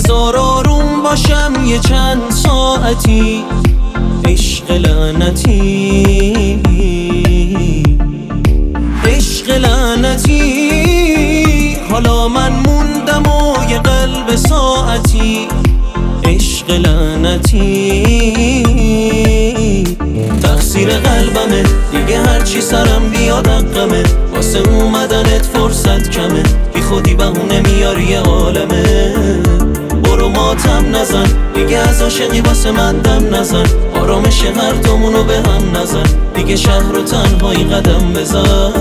بذار آروم باشم یه چند ساعتی، عشق لعنتی، عشق لعنتی. حالا من موندم و یه قلب ساعتی، عشق لعنتی. تقصیر قلبمه دیگه، هرچی سرم بیاد حقمه، واسه اومدنت فرصت کمه، بی خودی بهونه میاری یه عالمه. برو ماتم نزن دیگه، از عاشقی واسه من دم نزن، آرامش هر دومونو به هم نزن، دیگه شهر و تنهایی قدم بزن.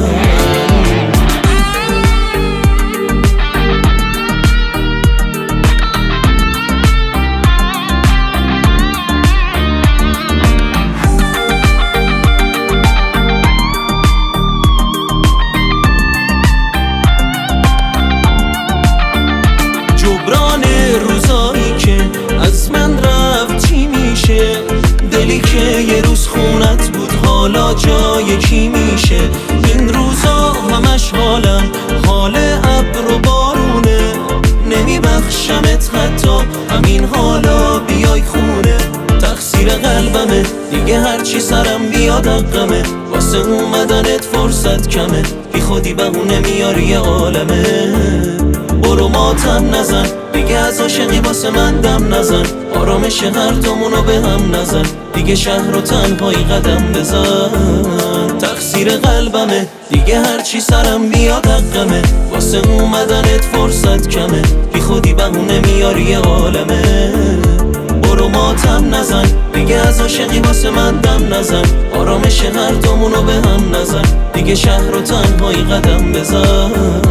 جبران روزایی که از من رفت چی میشه؟ دلی که یه روز خونت بود حالا جای کی میشه؟ این روزا همش حالم حال ابر و بارونه، نمیبخشمت حتی همین حالا بیای خونه. تقصیر قلبمه دیگه، هرچی سرم بیاد حقمه، واسه اومدنت فرصت کمه، بی خودی بهونه میاری یه عالمه. برو ماتم نزن دیگه، از عاشقی واسه من دم نزن، آرامش هر دومونو به هم نزن، دیگه شهر و تنهایی قدم بزن. تقصیر قلبمه دیگه، هرچی سرم بیاد حقمه، واسه اومدنت فرصت کمه، بی خودی بهونه میاری یه عالمه. برو ماتم نزن دیگه، از عاشقی واسه من دم نزن، آرامش هر دومونو به هم نزن، دیگه شهر و تنهایی قدم بزن.